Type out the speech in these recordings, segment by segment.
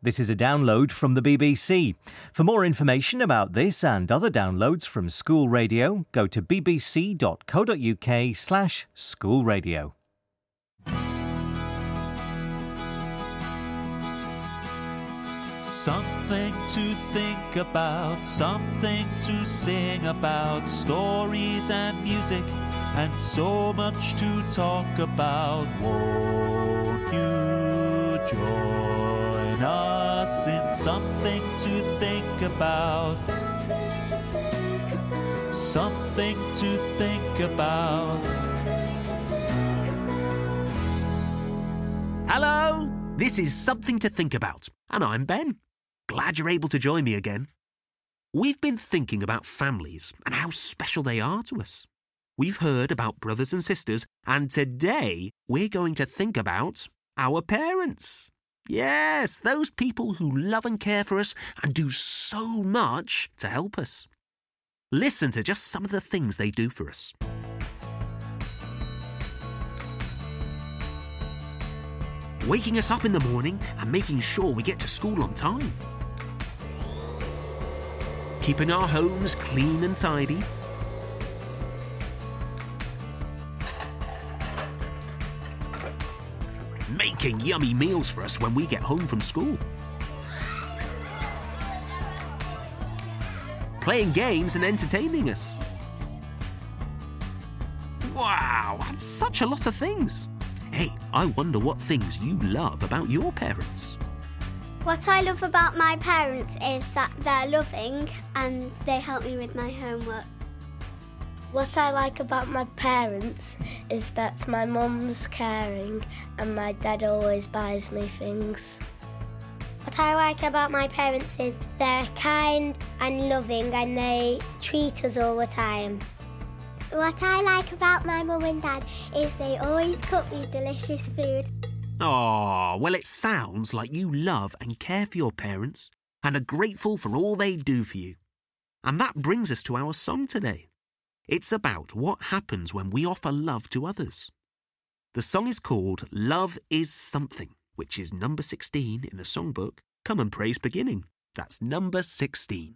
This is a download from the BBC. For more information about this and other downloads from School Radio, go to bbc.co.uk/schoolradio. Something to think about, something to sing about, stories and music, and so much to talk about. Won't you join us in something to think about? Something to think about. Hello, this is Something to Think About, and I'm Ben. Glad you're able to join me again. We've been thinking about families and how special they are to us. We've heard about brothers and sisters, and today we're going to think about our parents. Yes, those people who love and care for us and do so much to help us. Listen to just some of the things they do for us. Waking us up in the morning and making sure we get to school on time. Keeping our homes clean and tidy. Making yummy meals for us when we get home from school. Playing games and entertaining us. Wow, that's such a lot of things. Hey, I wonder what things you love about your parents. What I love about my parents is that they're loving and they help me with my homework. What I like about my parents is that my mum's caring and my dad always buys me things. What I like about my parents is they're kind and loving and they treat us all the time. What I like about my mum and dad is they always cook me delicious food. Oh, well, it sounds like you love and care for your parents and are grateful for all they do for you. And that brings us to our song today. It's about what happens when we offer love to others. The song is called Love Is Something, which is number 16 in the songbook, Come and Praise Beginning. That's number 16.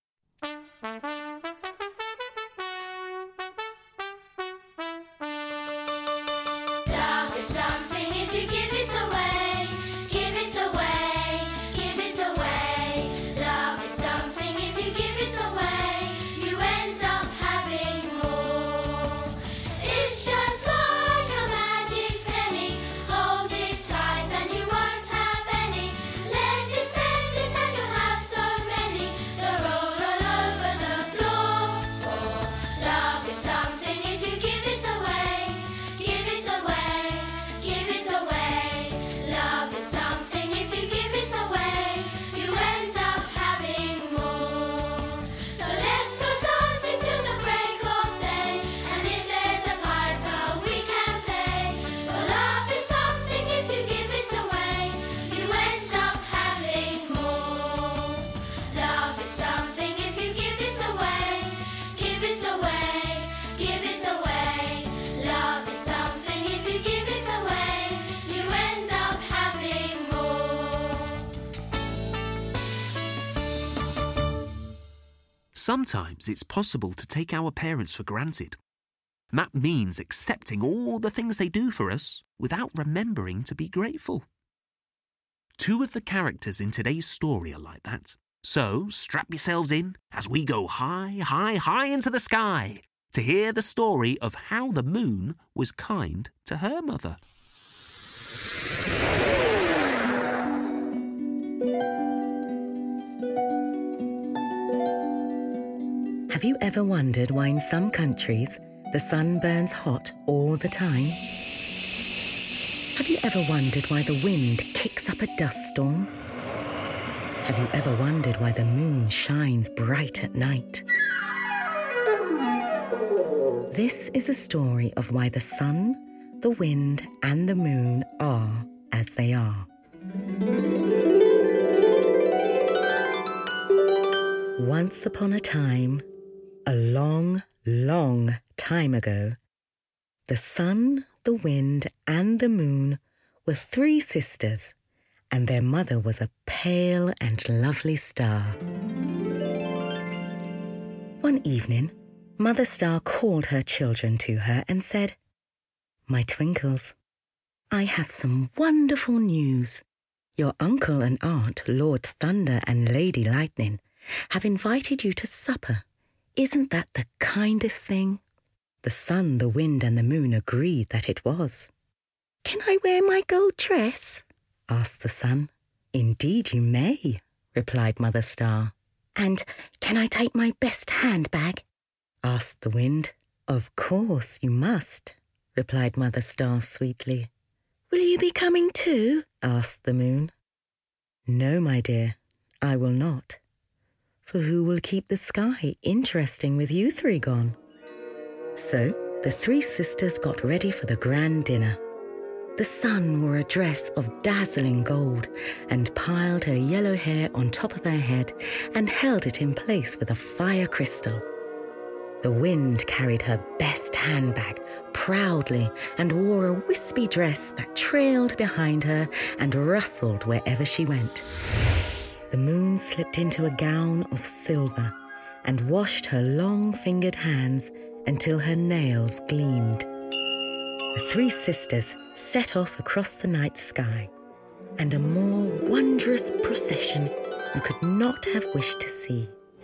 Sometimes it's possible to take our parents for granted. That means accepting all the things they do for us without remembering to be grateful. Two of the characters in today's story are like that. So strap yourselves in as we go high, high, high into the sky to hear the story of how the moon was kind to her mother. Have you ever wondered why in some countries the sun burns hot all the time? Have you ever wondered why the wind kicks up a dust storm? Have you ever wondered why the moon shines bright at night? This is a story of why the sun, the wind, and the moon are as they are. Once upon a time, a long, long time ago, the sun, the wind, and the moon were three sisters, and their mother was a pale and lovely star. One evening, Mother Star called her children to her and said, "My twinkles, I have some wonderful news. Your uncle and aunt, Lord Thunder and Lady Lightning, have invited you to supper. Isn't that the kindest thing?" The sun, the wind and the moon agreed that it was. "Can I wear my gold dress?" asked the sun. "Indeed you may," replied Mother Star. "And can I take my best handbag?" asked the wind. "Of course you must," replied Mother Star sweetly. "Will you be coming too?" asked the moon. "No, my dear, I will not. For who will keep the sky interesting with you three gone?" So the three sisters got ready for the grand dinner. The sun wore a dress of dazzling gold and piled her yellow hair on top of her head and held it in place with a fire crystal. The wind carried her best handbag proudly and wore a wispy dress that trailed behind her and rustled wherever she went. The moon slipped into a gown of silver and washed her long-fingered hands until her nails gleamed. The three sisters set off across the night sky, and a more wondrous procession you could not have wished to see.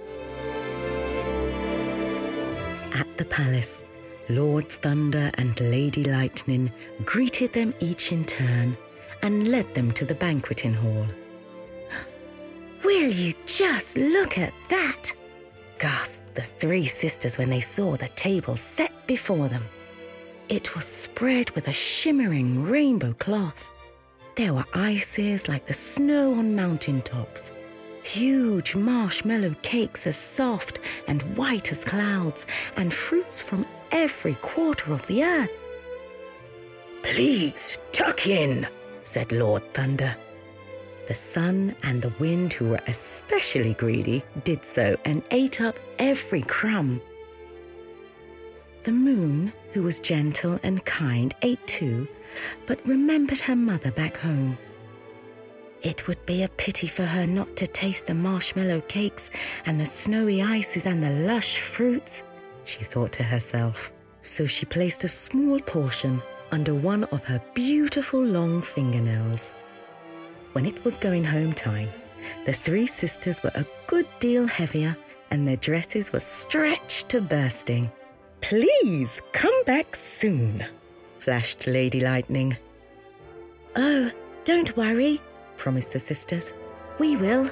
At the palace, Lord Thunder and Lady Lightning greeted them each in turn and led them to the banqueting hall. "Will you just look at that?" gasped the three sisters when they saw the table set before them. It was spread with a shimmering rainbow cloth. There were ices like the snow on mountain tops, huge marshmallow cakes as soft and white as clouds, and fruits from every quarter of the earth. "Please tuck in," said Lord Thunder. The sun and the wind, who were especially greedy, did so and ate up every crumb. The moon, who was gentle and kind, ate too, but remembered her mother back home. It would be a pity for her not to taste the marshmallow cakes and the snowy ices and the lush fruits, she thought to herself. So she placed a small portion under one of her beautiful long fingernails. When it was going home time, the three sisters were a good deal heavier and their dresses were stretched to bursting. "Please come back soon," flashed Lady Lightning. "Oh, don't worry," promised the sisters. "We will."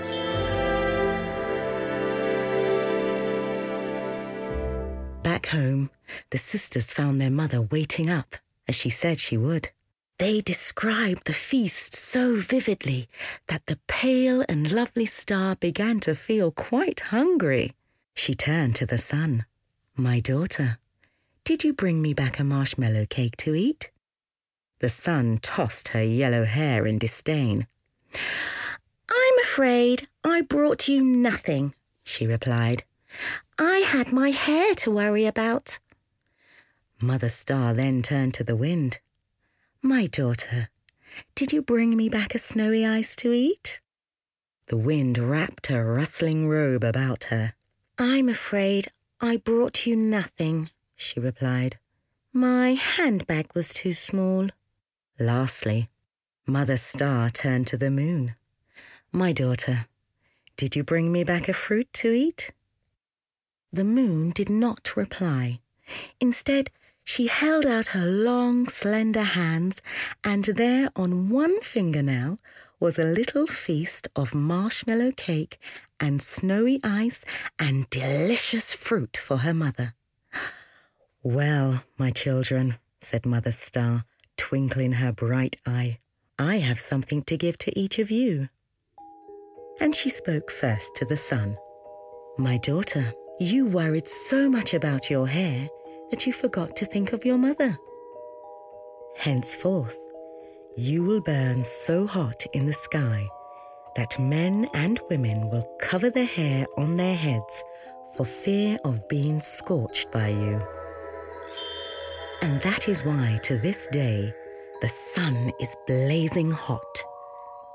Back home, the sisters found their mother waiting up, as she said she would. They described the feast so vividly that the pale and lovely star began to feel quite hungry. She turned to the sun. "My daughter, did you bring me back a marshmallow cake to eat?" The sun tossed her yellow hair in disdain. "I'm afraid I brought you nothing," she replied. "I had my hair to worry about." Mother Star then turned to the wind. "My daughter, did you bring me back a snowy ice to eat?" The wind wrapped her rustling robe about her. "I'm afraid I brought you nothing," she replied. "My handbag was too small." Lastly, Mother Star turned to the moon. "My daughter, did you bring me back a fruit to eat?" The moon did not reply. Instead, she held out her long, slender hands, and there on one fingernail was a little feast of marshmallow cake and snowy ice and delicious fruit for her mother. "Well, my children," said Mother Star, twinkling her bright eye, "I have something to give to each of you." And she spoke first to the sun. "My daughter, you worried so much about your hair that you forgot to think of your mother. Henceforth, you will burn so hot in the sky that men and women will cover their hair on their heads for fear of being scorched by you. And that is why, to this day, the sun is blazing hot.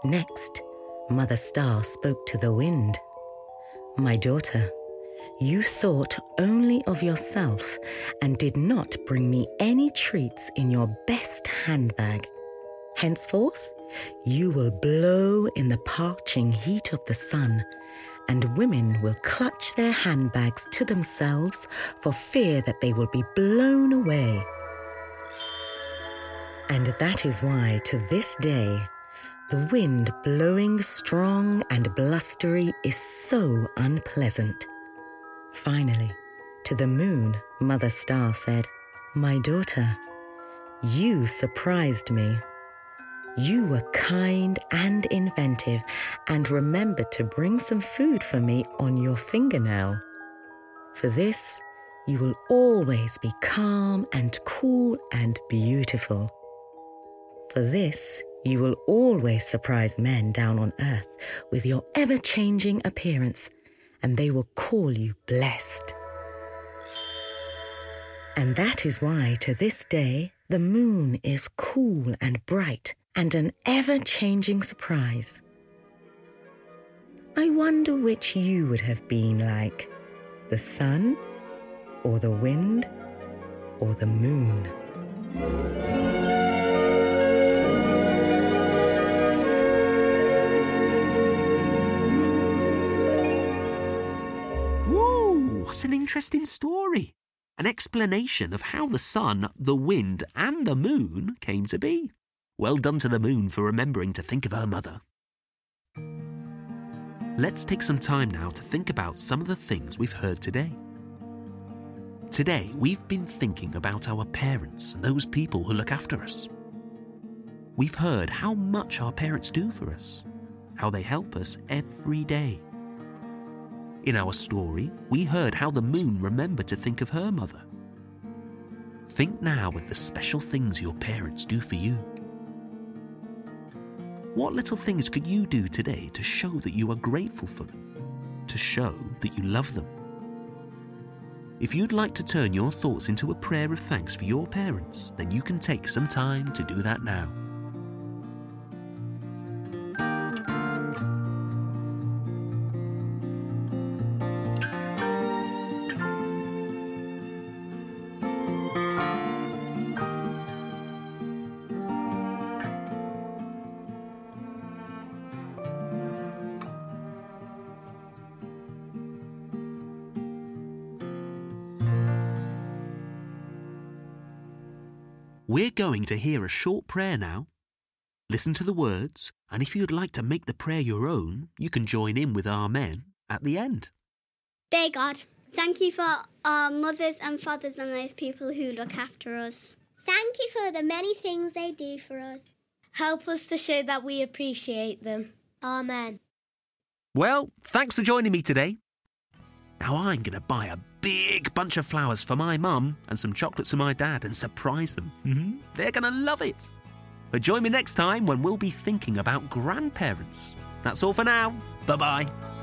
Next, Mother Star spoke to the wind. My daughter, you thought only of yourself and did not bring me any treats in your best handbag. Henceforth, you will blow in the parching heat of the sun, and women will clutch their handbags to themselves for fear that they will be blown away. And that is why, to this day, the wind blowing strong and blustery is so unpleasant. Finally, to the moon, Mother Star said, "My daughter, you surprised me. You were kind and inventive and remembered to bring some food for me on your fingernail. For this, you will always be calm and cool and beautiful. For this, you will always surprise men down on earth with your ever-changing appearance, and they will call you blessed." And that is why, to this day, the moon is cool and bright and an ever-changing surprise. I wonder which you would have been like, the sun, or the wind, or the moon. What an interesting story. An explanation of how the sun, the wind and the moon came to be. Well done to the moon for remembering to think of her mother. Let's take some time now to think about some of the things we've heard today. Today, we've been thinking about our parents and those people who look after us. We've heard how much our parents do for us, how they help us every day. In our story, we heard how the moon remembered to think of her mother. Think now of the special things your parents do for you. What little things could you do today to show that you are grateful for them, to show that you love them? If you'd like to turn your thoughts into a prayer of thanks for your parents, then you can take some time to do that now. We're going to hear a short prayer now. Listen to the words, and if you'd like to make the prayer your own, you can join in with Amen at the end. Dear God, thank you for our mothers and fathers and those people who look after us. Thank you for the many things they do for us. Help us to show that we appreciate them. Amen. Well, thanks for joining me today. Now I'm going to buy a big bunch of flowers for my mum and some chocolates for my dad and surprise them. They're going to love it. But join me next time when we'll be thinking about grandparents. That's all for now. Bye-bye.